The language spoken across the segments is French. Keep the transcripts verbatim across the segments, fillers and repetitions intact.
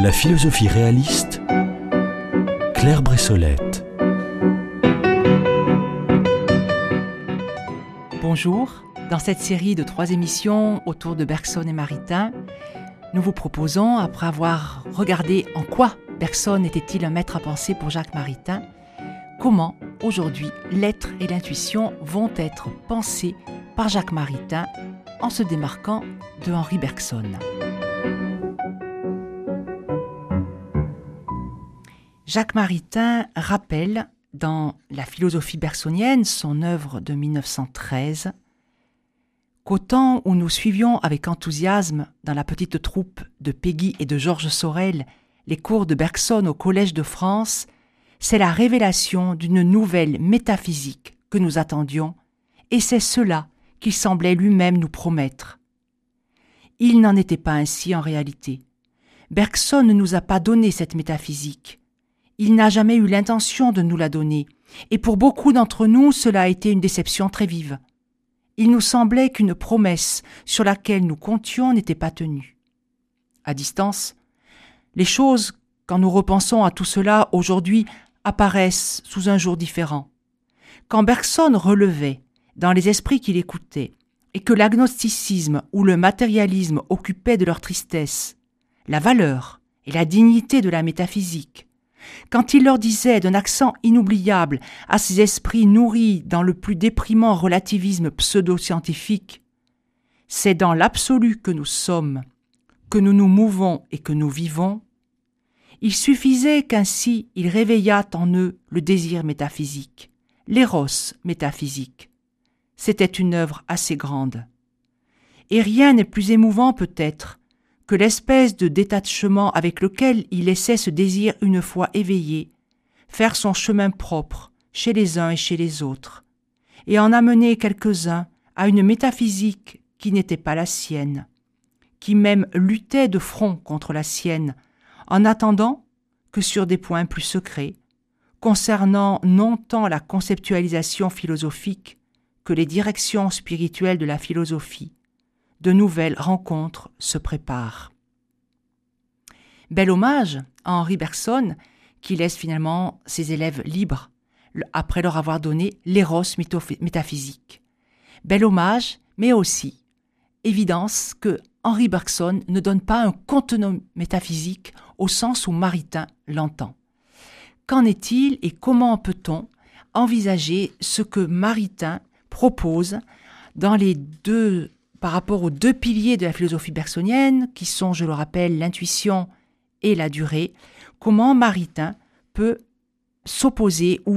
La philosophie réaliste, Claire Bressolette. Bonjour, dans cette série de trois émissions autour de Bergson et Maritain, nous vous proposons, après avoir regardé en quoi Bergson était-il un maître à penser pour Jacques Maritain, comment aujourd'hui l'être et l'intuition vont être pensés par Jacques Maritain en se démarquant de Henri Bergson. Jacques Maritain rappelle dans La philosophie bergsonienne, son œuvre de mille neuf cent treize, qu'au temps où nous suivions avec enthousiasme dans la petite troupe de Péguy et de Georges Sorel les cours de Bergson au Collège de France, c'est la révélation d'une nouvelle métaphysique que nous attendions, et c'est cela qu'il semblait lui-même nous promettre. Il n'en était pas ainsi en réalité. Bergson ne nous a pas donné cette métaphysique. Il n'a jamais eu l'intention de nous la donner, et pour beaucoup d'entre nous, cela a été une déception très vive. Il nous semblait qu'une promesse sur laquelle nous comptions n'était pas tenue. À distance, les choses, quand nous repensons à tout cela aujourd'hui, apparaissent sous un jour différent. Quand Bergson relevait, dans les esprits qu'il écoutait, et que l'agnosticisme ou le matérialisme occupaient de leur tristesse la valeur et la dignité de la métaphysique, quand il leur disait d'un accent inoubliable à ces esprits nourris dans le plus déprimant relativisme pseudo-scientifique, « C'est dans l'absolu que nous sommes, que nous nous mouvons et que nous vivons », il suffisait qu'ainsi il réveillât en eux le désir métaphysique, l'éros métaphysique. C'était une œuvre assez grande. Et rien n'est plus émouvant peut-être que l'espèce de détachement avec lequel il laissait ce désir une fois éveillé, faire son chemin propre chez les uns et chez les autres, et en amener quelques-uns à une métaphysique qui n'était pas la sienne, qui même luttait de front contre la sienne, en attendant que sur des points plus secrets, concernant non tant la conceptualisation philosophique que les directions spirituelles de la philosophie, de nouvelles rencontres se préparent. Bel hommage à Henri Bergson, qui laisse finalement ses élèves libres, après leur avoir donné l'éros métaphysique. Bel hommage, mais aussi évidence que Henri Bergson ne donne pas un contenant métaphysique au sens où Maritain l'entend. Qu'en est-il et comment peut-on envisager ce que Maritain propose dans les deux, par rapport aux deux piliers de la philosophie bergsonienne, qui sont, je le rappelle, l'intuition et la durée, comment Maritain peut s'opposer ou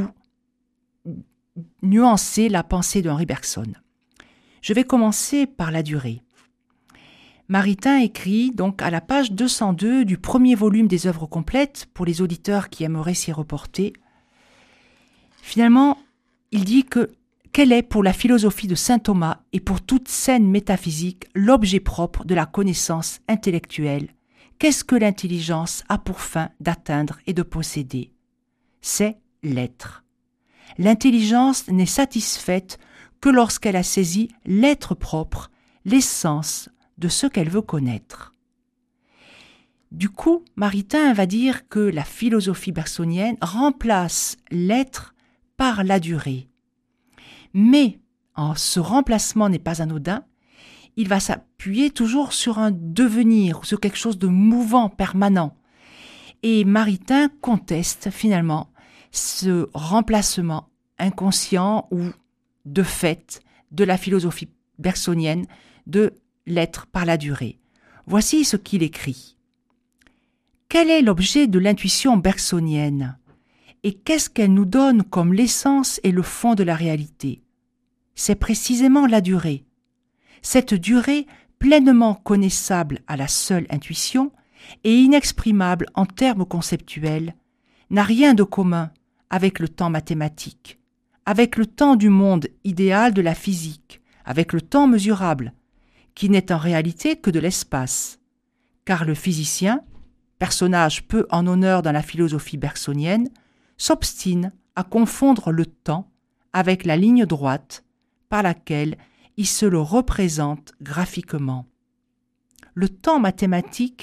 nuancer la pensée d'Henri Bergson. Je vais commencer par la durée. Maritain écrit donc à la page deux cent deux du premier volume des œuvres complètes, pour les auditeurs qui aimeraient s'y reporter. Finalement, il dit que quel est pour la philosophie de saint Thomas et pour toute scène métaphysique l'objet propre de la connaissance intellectuelle? Qu'est-ce que l'intelligence a pour fin d'atteindre et de posséder? C'est l'être. L'intelligence n'est satisfaite que lorsqu'elle a saisi l'être propre, l'essence de ce qu'elle veut connaître. Du coup, Maritain va dire que la philosophie bergsonienne remplace l'être par la durée. Mais en ce remplacement n'est pas anodin, il va s'appuyer toujours sur un devenir, sur quelque chose de mouvant, permanent. Et Maritain conteste finalement ce remplacement inconscient ou de fait de la philosophie bergsonienne de l'être par la durée. Voici ce qu'il écrit. Quel est l'objet de l'intuition bergsonienne? Et qu'est-ce qu'elle nous donne comme l'essence et le fond de la réalité? C'est précisément la durée. Cette durée, pleinement connaissable à la seule intuition et inexprimable en termes conceptuels, n'a rien de commun avec le temps mathématique, avec le temps du monde idéal de la physique, avec le temps mesurable, qui n'est en réalité que de l'espace. Car le physicien, personnage peu en honneur dans la philosophie bergsonienne, s'obstine à confondre le temps avec la ligne droite par laquelle il se le représente graphiquement. Le temps mathématique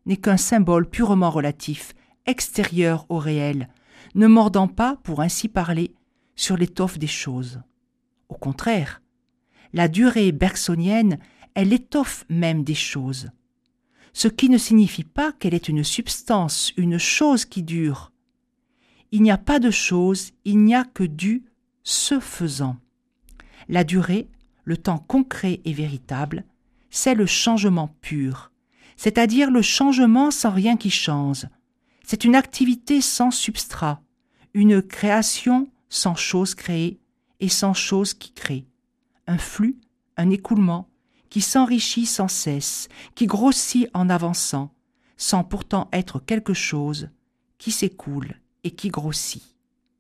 n'est qu'un symbole purement relatif, extérieur au réel, ne mordant pas, pour ainsi parler, sur l'étoffe des choses. Au contraire, la durée bergsonienne est l'étoffe même des choses, ce qui ne signifie pas qu'elle est une substance, une chose qui dure. Il n'y a pas de chose, il n'y a que du se faisant. La durée, le temps concret et véritable, c'est le changement pur, c'est-à-dire le changement sans rien qui change. C'est une activité sans substrat, une création sans chose créée et sans chose qui crée, un flux, un écoulement qui s'enrichit sans cesse, qui grossit en avançant, sans pourtant être quelque chose qui s'écoule et qui grossit.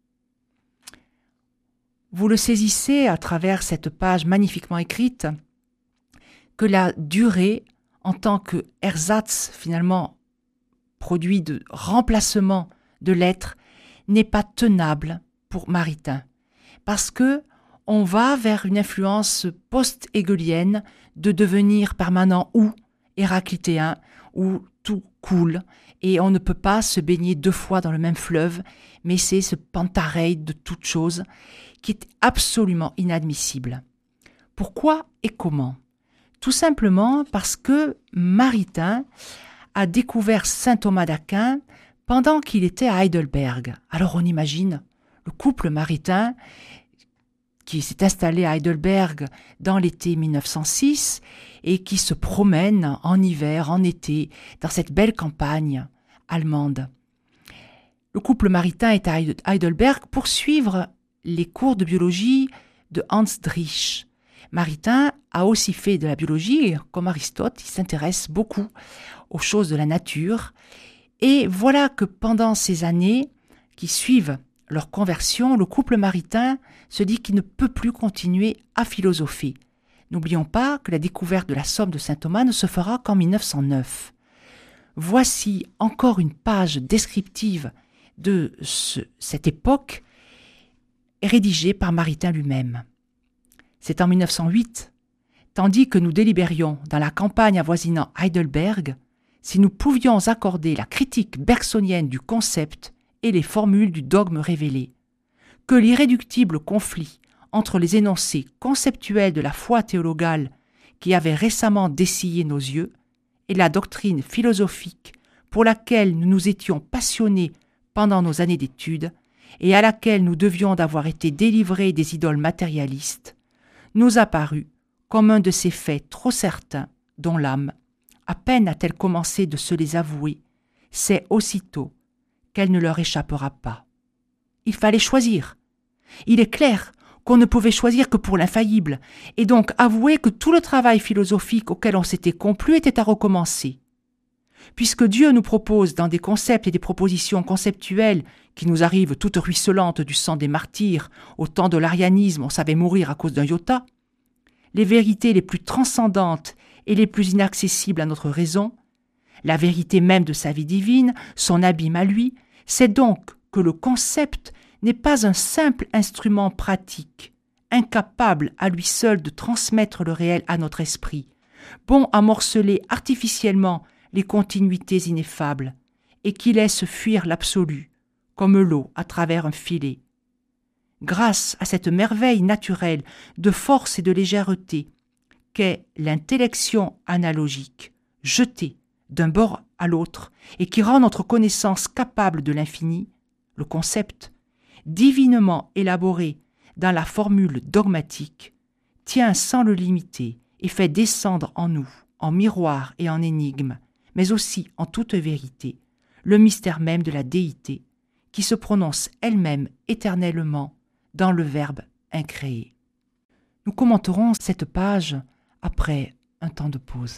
Vous le saisissez à travers cette page magnifiquement écrite que la durée, en tant que ersatz, finalement, produit de remplacement de l'être, n'est pas tenable pour Maritain, parce que on va vers une influence post-hégélienne de devenir permanent ou héraclitéen, où tout coule, et on ne peut pas se baigner deux fois dans le même fleuve, mais c'est ce pantareil de toute chose qui est absolument inadmissible. Pourquoi et comment ? Tout simplement parce que Maritain a découvert saint Thomas d'Aquin pendant qu'il était à Heidelberg. Alors on imagine le couple Maritain qui s'est installé à Heidelberg dans l'été mille neuf cent six et qui se promène en hiver, en été, dans cette belle campagne allemande. Le couple Maritain est à Heidelberg pour suivre les cours de biologie de Hans Driesch. Maritain a aussi fait de la biologie et, comme Aristote, il s'intéresse beaucoup aux choses de la nature. Et voilà que pendant ces années qui suivent leur conversion, le couple Maritain se dit qu'il ne peut plus continuer à philosopher. N'oublions pas que la découverte de la somme de saint Thomas ne se fera qu'en mille neuf cent neuf. Voici encore une page descriptive de ce, cette époque rédigée par Maritain lui-même. C'est en mille neuf cent huit, tandis que nous délibérions dans la campagne avoisinant Heidelberg, si nous pouvions accorder la critique bergsonienne du concept et les formules du dogme révélé, que l'irréductible conflit entre les énoncés conceptuels de la foi théologale qui avaient récemment dessillé nos yeux et la doctrine philosophique pour laquelle nous nous étions passionnés pendant nos années d'études et à laquelle nous devions d'avoir été délivrés des idoles matérialistes, nous apparut comme un de ces faits trop certains dont l'âme, à peine a-t-elle commencé de se les avouer, sait aussitôt qu'elle ne leur échappera pas. Il fallait choisir. Il est clair qu'on ne pouvait choisir que pour l'infaillible, et donc avouer que tout le travail philosophique auquel on s'était complu était à recommencer. Puisque Dieu nous propose dans des concepts et des propositions conceptuelles qui nous arrivent toutes ruisselantes du sang des martyrs, au temps de l'arianisme on savait mourir à cause d'un iota, les vérités les plus transcendantes et les plus inaccessibles à notre raison, la vérité même de sa vie divine, son abîme à lui, c'est donc que le concept n'est pas un simple instrument pratique, incapable à lui seul de transmettre le réel à notre esprit, bon à morceler artificiellement les continuités ineffables, et qui laisse fuir l'absolu, comme l'eau à travers un filet. Grâce à cette merveille naturelle de force et de légèreté qu'est l'intellection analogique, jetée d'un bord à l'autre et qui rend notre connaissance capable de l'infini, le concept, divinement élaboré dans la formule dogmatique, tient sans le limiter et fait descendre en nous, en miroir et en énigme, mais aussi en toute vérité, le mystère même de la déité, qui se prononce elle-même éternellement dans le Verbe incréé. Nous commenterons cette page après un temps de pause.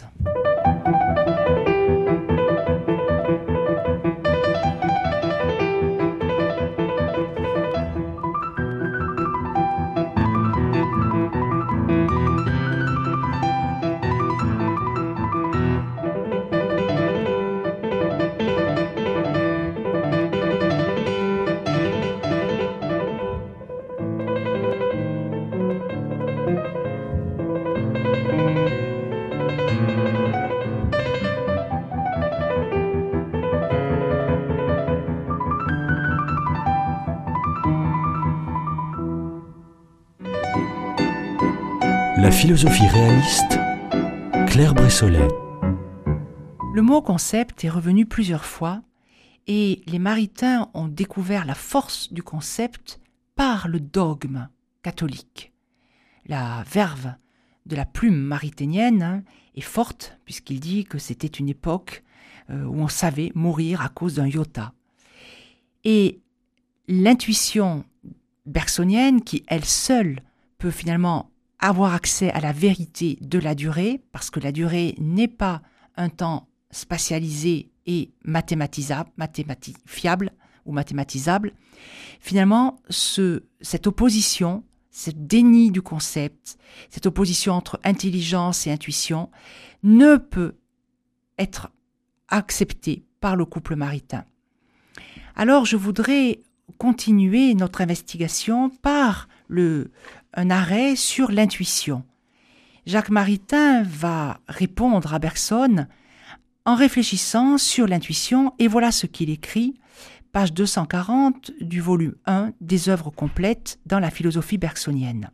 La philosophie réaliste, Claire Bressollet. Le mot concept est revenu plusieurs fois et les maritains ont découvert la force du concept par le dogme catholique. La verve de la plume mariténienne hein, est forte puisqu'il dit que c'était une époque euh, où on savait mourir à cause d'un iota. Et l'intuition bergsonienne qui, elle seule, peut finalement avoir accès à la vérité de la durée, parce que la durée n'est pas un temps spatialisé et mathématisable, mathématifiable ou mathématisable, finalement, ce, cette opposition, ce déni du concept, cette opposition entre intelligence et intuition ne peut être acceptée par le couple maritain. Alors, je voudrais continuer notre investigation par le, un arrêt sur l'intuition. Jacques Maritain va répondre à Bergson en réfléchissant sur l'intuition, et voilà ce qu'il écrit, page deux cent quarante du volume un des œuvres complètes dans la philosophie bergsonienne.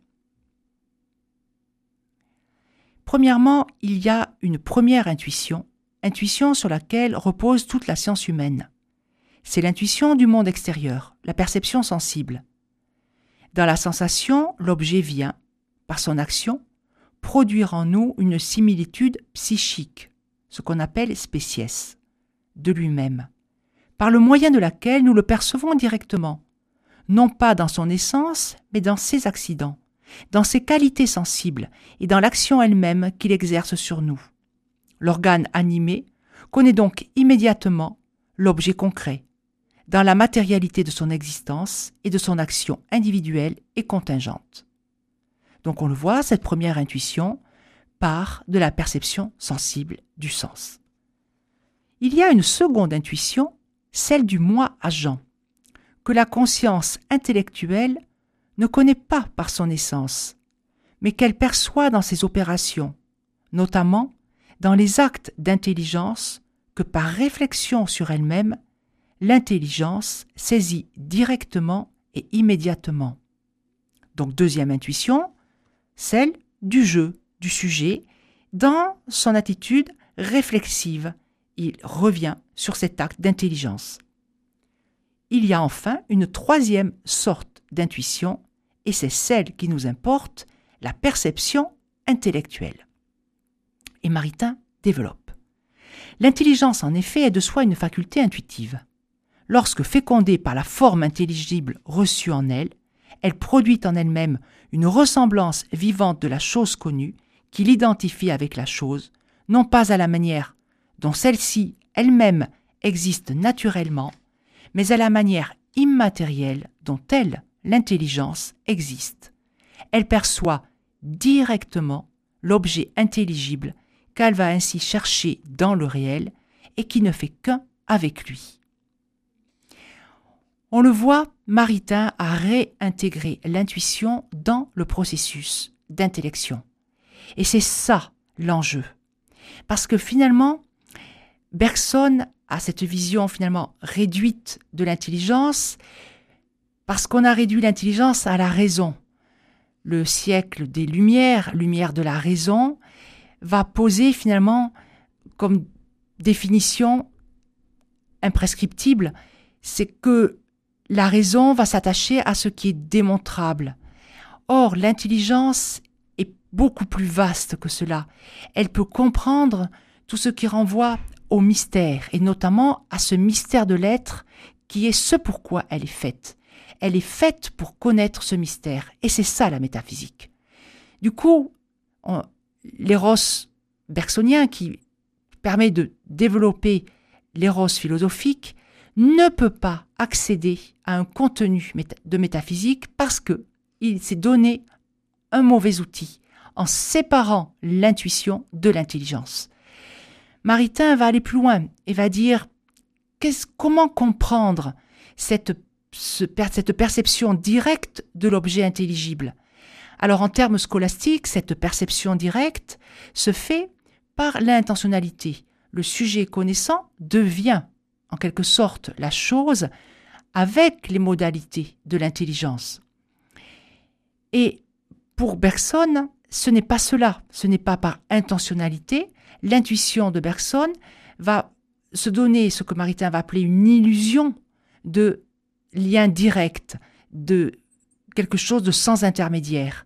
Premièrement, il y a une première intuition, intuition sur laquelle repose toute la science humaine. C'est l'intuition du monde extérieur, la perception sensible. Dans la sensation, l'objet vient, par son action, produire en nous une similitude psychique, ce qu'on appelle spéciès, de lui-même, par le moyen de laquelle nous le percevons directement, non pas dans son essence, mais dans ses accidents, dans ses qualités sensibles et dans l'action elle-même qu'il exerce sur nous. L'organe animé connaît donc immédiatement l'objet concret, dans la matérialité de son existence et de son action individuelle et contingente. Donc on le voit, cette première intuition part de la perception sensible du sens. Il y a une seconde intuition, celle du moi agent, que la conscience intellectuelle ne connaît pas par son essence, mais qu'elle perçoit dans ses opérations, notamment dans les actes d'intelligence que par réflexion sur elle-même, l'intelligence saisit directement et immédiatement. Donc deuxième intuition, celle du jeu, du sujet, dans son attitude réflexive. Il revient sur cet acte d'intelligence. Il y a enfin une troisième sorte d'intuition, et c'est celle qui nous importe, la perception intellectuelle. Et Maritain développe. L'intelligence, en effet, est de soi une faculté intuitive. Lorsque fécondée par la forme intelligible reçue en elle, elle produit en elle-même une ressemblance vivante de la chose connue qui l'identifie avec la chose, non pas à la manière dont celle-ci elle-même existe naturellement, mais à la manière immatérielle dont elle, l'intelligence, existe. Elle perçoit directement l'objet intelligible qu'elle va ainsi chercher dans le réel et qui ne fait qu'un avec lui. On le voit, Maritain a réintégré l'intuition dans le processus d'intellection. Et c'est ça l'enjeu. Parce que finalement, Bergson a cette vision finalement réduite de l'intelligence, parce qu'on a réduit l'intelligence à la raison. Le siècle des Lumières, lumière de la raison, va poser finalement comme définition imprescriptible, c'est que la raison va s'attacher à ce qui est démontrable. Or, l'intelligence est beaucoup plus vaste que cela. Elle peut comprendre tout ce qui renvoie au mystère, et notamment à ce mystère de l'être qui est ce pourquoi elle est faite. Elle est faite pour connaître ce mystère, et c'est ça la métaphysique. Du coup, on, l'éros bergsonien qui permet de développer l'éros philosophique ne peut pas accéder à un contenu de métaphysique parce qu'il s'est donné un mauvais outil en séparant l'intuition de l'intelligence. Maritain va aller plus loin et va dire qu'est-ce, comment comprendre cette, ce, cette perception directe de l'objet intelligible. Alors en termes scolastiques, cette perception directe se fait par l'intentionnalité. Le sujet connaissant devient en quelque sorte la chose avec les modalités de l'intelligence. Et pour Bergson, ce n'est pas cela, ce n'est pas par intentionnalité. L'intuition de Bergson va se donner ce que Maritain va appeler une illusion de lien direct, de quelque chose de sans intermédiaire.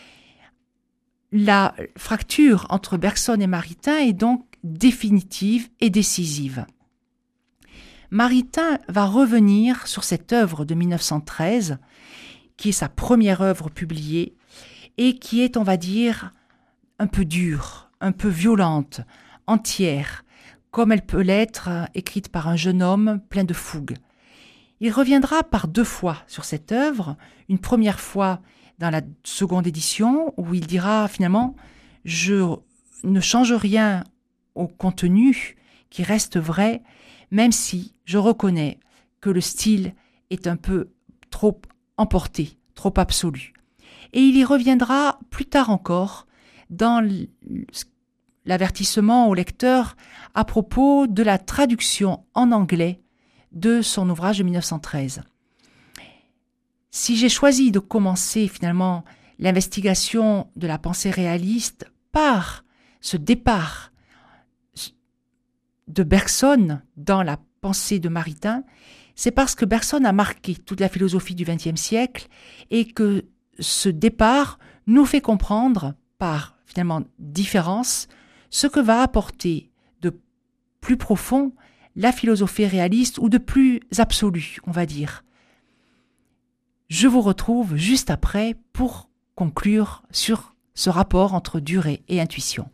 La fracture entre Bergson et Maritain est donc définitive et décisive. Maritain va revenir sur cette œuvre de mille neuf cent treize, qui est sa première œuvre publiée, et qui est, on va dire, un peu dure, un peu violente, entière, comme elle peut l'être écrite par un jeune homme plein de fougue. Il reviendra par deux fois sur cette œuvre, une première fois dans la seconde édition, où il dira finalement « je ne change rien au contenu qui reste vrai, même si je reconnais que le style est un peu trop emporté, trop absolu. » Et il y reviendra plus tard encore dans l'avertissement au lecteur à propos de la traduction en anglais de son ouvrage de mille neuf cent treize. Si j'ai choisi de commencer finalement l'investigation de la pensée réaliste par ce départ de Bergson dans la pensée de Maritain, c'est parce que Bergson a marqué toute la philosophie du vingtième siècle et que ce départ nous fait comprendre, par finalement différence, ce que va apporter de plus profond la philosophie réaliste ou de plus absolu, on va dire. Je vous retrouve juste après pour conclure sur ce rapport entre durée et intuition.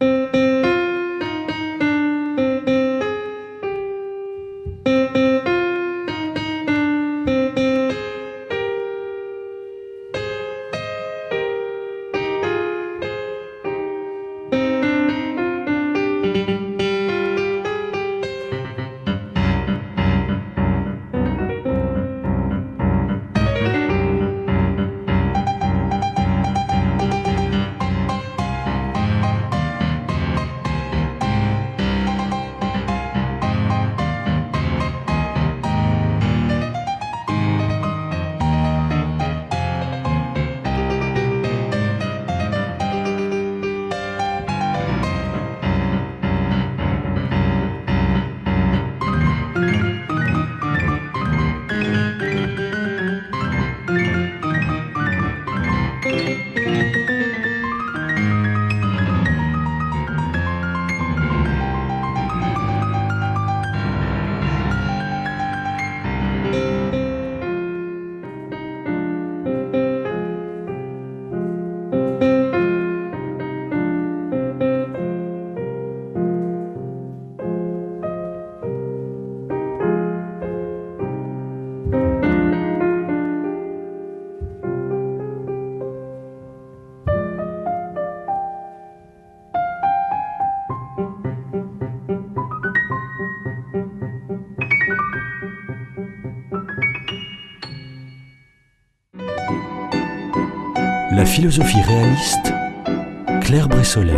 La philosophie réaliste, Claire Bressolet.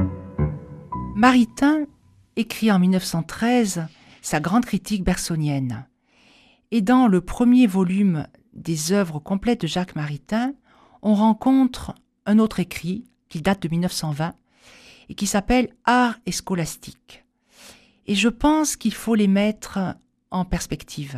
Maritain écrit en mille neuf cent treize sa grande critique bergsonienne. Et dans le premier volume des œuvres complètes de Jacques Maritain, on rencontre un autre écrit qui date de mille neuf cent vingt et qui s'appelle Art et scolastique. Et je pense qu'il faut les mettre en perspective.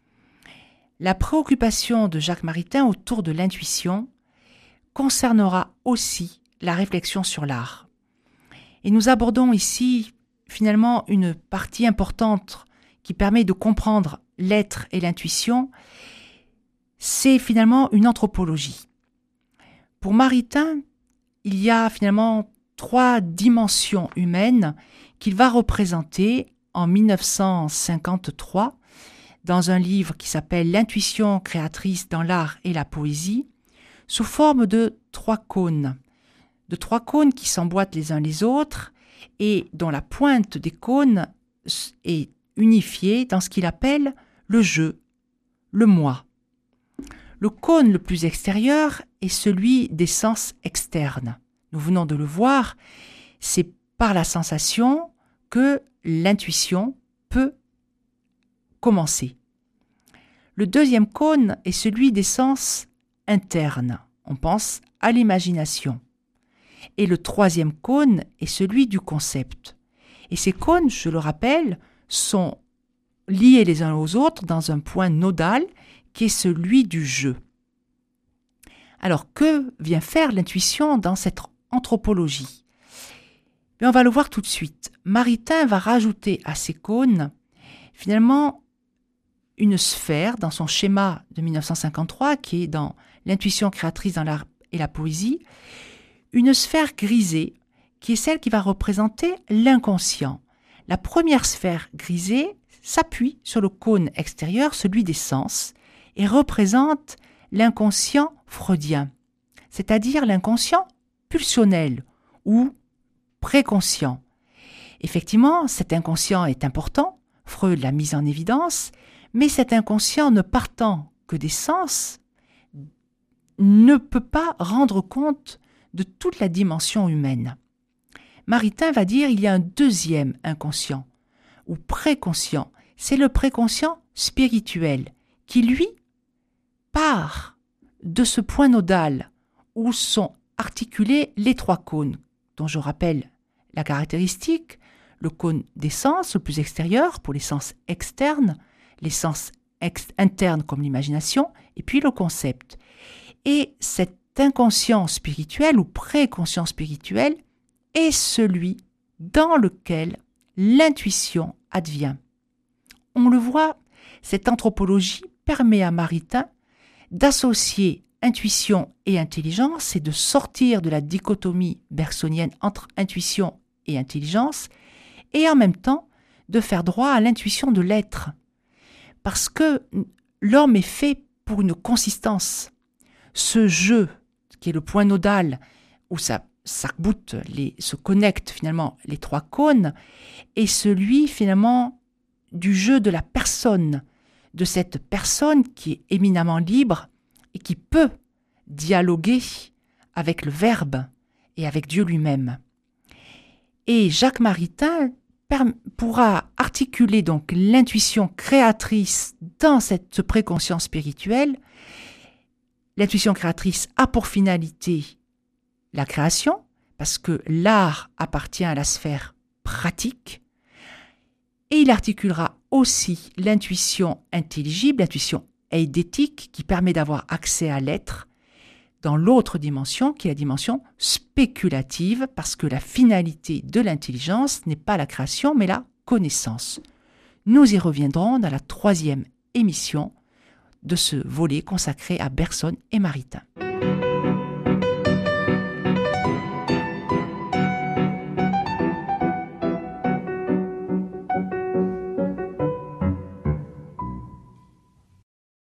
La préoccupation de Jacques Maritain autour de l'intuition concernera aussi la réflexion sur l'art. Et nous abordons ici finalement une partie importante qui permet de comprendre l'être et l'intuition, c'est finalement une anthropologie. Pour Maritain, il y a finalement trois dimensions humaines qu'il va représenter en mille neuf cent cinquante-trois dans un livre qui s'appelle « L'intuition créatrice dans l'art et la poésie », sous forme de trois cônes, de trois cônes qui s'emboîtent les uns les autres et dont la pointe des cônes est unifiée dans ce qu'il appelle le je, le moi. Le cône le plus extérieur est celui des sens externes. Nous venons de le voir, c'est par la sensation que l'intuition peut commencer. Le deuxième cône est celui des sens interne. On pense à l'imagination. Et le troisième cône est celui du concept. Et ces cônes, je le rappelle, sont liés les uns aux autres dans un point nodal qui est celui du jeu. Alors, que vient faire l'intuition dans cette anthropologie ? Bien, on va le voir tout de suite. Maritain va rajouter à ces cônes, finalement, une sphère dans son schéma de mille neuf cent cinquante-trois, qui est dans l'intuition créatrice dans l'art et la poésie, une sphère grisée, qui est celle qui va représenter l'inconscient. La première sphère grisée s'appuie sur le cône extérieur, celui des sens, et représente l'inconscient freudien, c'est-à-dire l'inconscient pulsionnel ou préconscient. Effectivement, cet inconscient est important, Freud l'a mis en évidence, mais cet inconscient ne partant que des sens ne peut pas rendre compte de toute la dimension humaine. Maritain va dire qu'il y a un deuxième inconscient, ou préconscient, c'est le préconscient spirituel, qui lui part de ce point nodal où sont articulés les trois cônes, dont je rappelle la caractéristique, le cône des sens, le plus extérieur, pour les sens externes, les sens ex- internes comme l'imagination, et puis le concept. Et cet inconscient spirituel ou préconscient spirituel est celui dans lequel l'intuition advient. On le voit, cette anthropologie permet à Maritain d'associer intuition et intelligence et de sortir de la dichotomie bergsonienne entre intuition et intelligence et en même temps de faire droit à l'intuition de l'être. Parce que l'homme est fait pour une consistance. Ce jeu, qui est le point nodal où ça s'arc-boute, les, se connectent finalement les trois cônes, est celui finalement du jeu de la personne, de cette personne qui est éminemment libre et qui peut dialoguer avec le Verbe et avec Dieu lui-même. Et Jacques Maritain pourra articuler donc l'intuition créatrice dans cette préconscience spirituelle. L'intuition créatrice a pour finalité la création, parce que l'art appartient à la sphère pratique, et il articulera aussi l'intuition intelligible, l'intuition eidétique, qui permet d'avoir accès à l'être dans l'autre dimension, qui est la dimension spéculative, parce que la finalité de l'intelligence n'est pas la création, mais la connaissance. Nous y reviendrons dans la troisième émission de ce volet consacré à Bergson et Maritain.